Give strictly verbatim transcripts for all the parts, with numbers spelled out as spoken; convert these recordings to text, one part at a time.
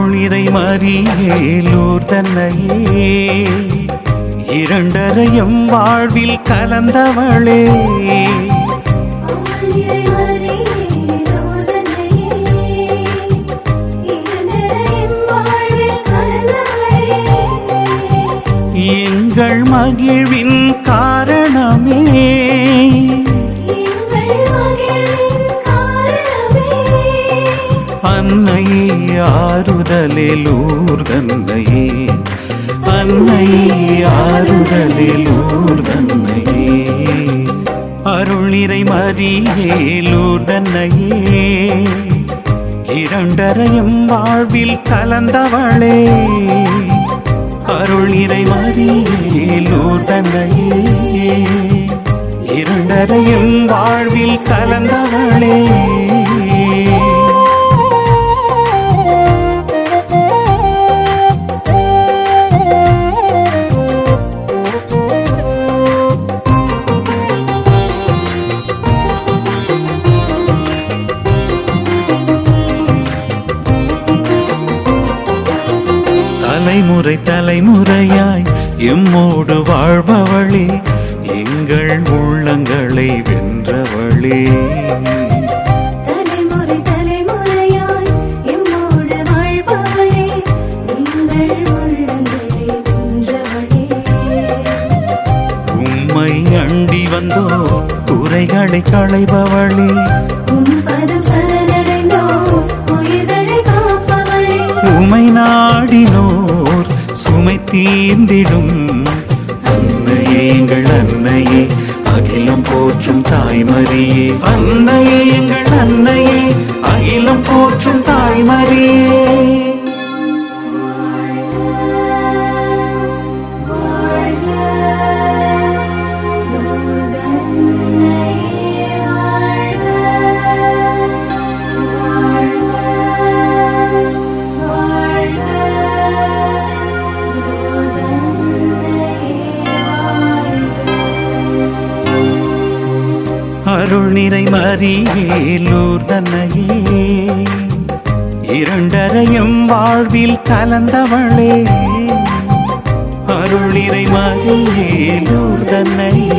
அருளிறை மரியே லூர்தன்னையே இரண்டரையும் வாழ்வில் கலந்தவளே எங்கள் மகிழ்வின் காரணமே அன்னையே ஆறுதலே லூர்தன்னையே அன்னையே ஆறுதலே லூர்தன்னையே அருள்நிறை மரியே லூர்தன்னையே இரண்டரையும் வாழ்வில் கலந்தவளே அருள்நிறை மரியே லூர்தன்னையே இரண்டரையும் வாழ்வில் கலந்தவளே தலைமுறை தலைமுறையாய் எம்மோடு வாழ்பவளே எங்கள் உள்ளங்களை வென்றவளே தலைமுறை தலைமுறையாய் எம்மோடு வாழ்பவளே எங்கள் உள்ளங்களை வென்றவளே உம்மை அண்டி வந்தோ குறைகளை களைபவளே உம் பதம் சரணடைந்தோ உயிர்களை காப்பவளே உமை நாடினோர் சுமை தீர்ந்திடும் அன்னையே எங்கள் அன்னையே அகிலம் போற்றும் தாய்மரியே அன்னையே எங்கள் அன்னையே அகிலம் போற்றும் தாய்மரியே அருள்நிறை மரியே லூர்தன்னையே இரண்டரையும் வாழ்வில் கலந்தவளே அருள்நிறை மரியே லூர்தன்னையே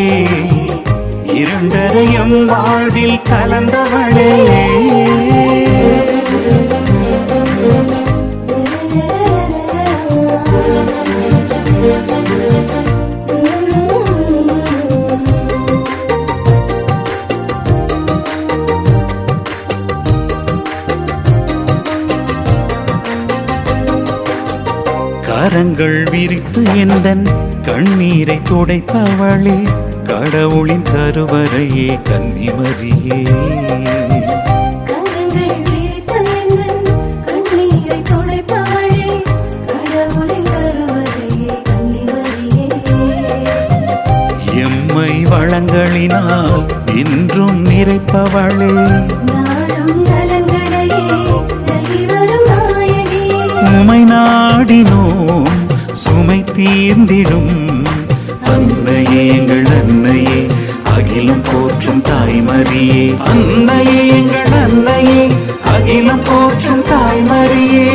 இரண்டரையும் வாழ்வில் கலந்தவளே கரங்கள் விரித்து எந்தன் கண்ணீரை துடைப்பவளே கடவுளின் கருவறையே கன்னிமரியே கரங்கள் விரித்து எந்தன் கண்ணீரை துடைப்பவளே கடவுளின் கருவறையே கன்னிமரியே எம்மை வளங்களினால் இன்றும் நிறைப்பவளே நாடும் நலன்களையே நல்கி வரும் நாயகியே உமை நாடினோம் சுமை தீர்ந்திடும் அன்னையே எங்கள் அன்னையே அகிலம் போற்றும் தாய்மரியே அன்னையே எங்கள் அன்னையே அகிலம் போற்றும் தாய்மரியே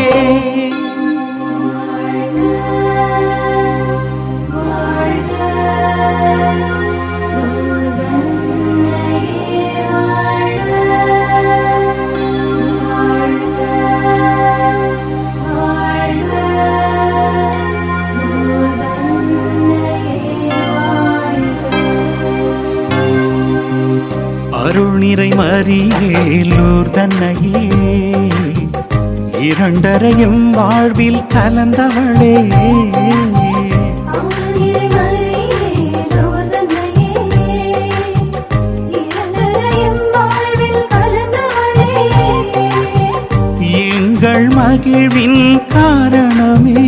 அருள்நிறை மரியே லூர்தன்னையே இரண்டரையும் வாழ்வில் கலந்தவளே அருள்நிறை மரியே லூர்தன்னையே இரண்டரையும் வாழ்வில் கலந்தவளே எங்கள் மகிழ்வின் காரணமே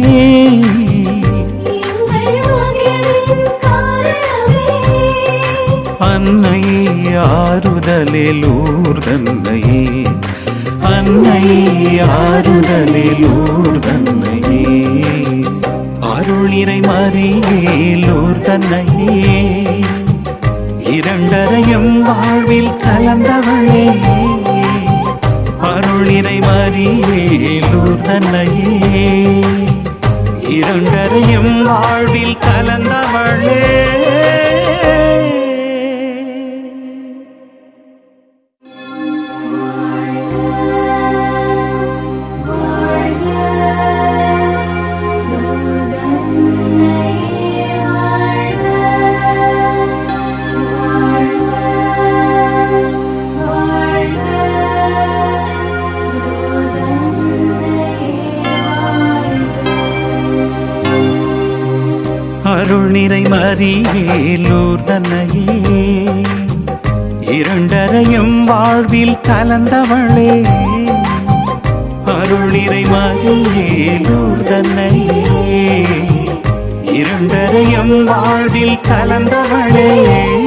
எங்கள் மகிழ்வின் காரணமே அன்னையே ஆறுதலே லூர்தன்னையே அன்னையே ஆறுதலே லூர்தன்னையே அருள்நிறை மரியே லூர்தன்னையே இரண்டரையும் வாழ்வில் கலந்தவளே அருள் அருள் நிறை மரியே லூர்தன்னையே இரண்டரையும் வாழ்வில் கலந்தவளே அருள் நிறை மரியே லூர்தன்னையே இரண்டரையும் வாழ்வில் கலந்தவளே அருள் நிறை மரியே லூர்தன்னையே இரண்டரையும் வாழ்வில் கலந்தவளே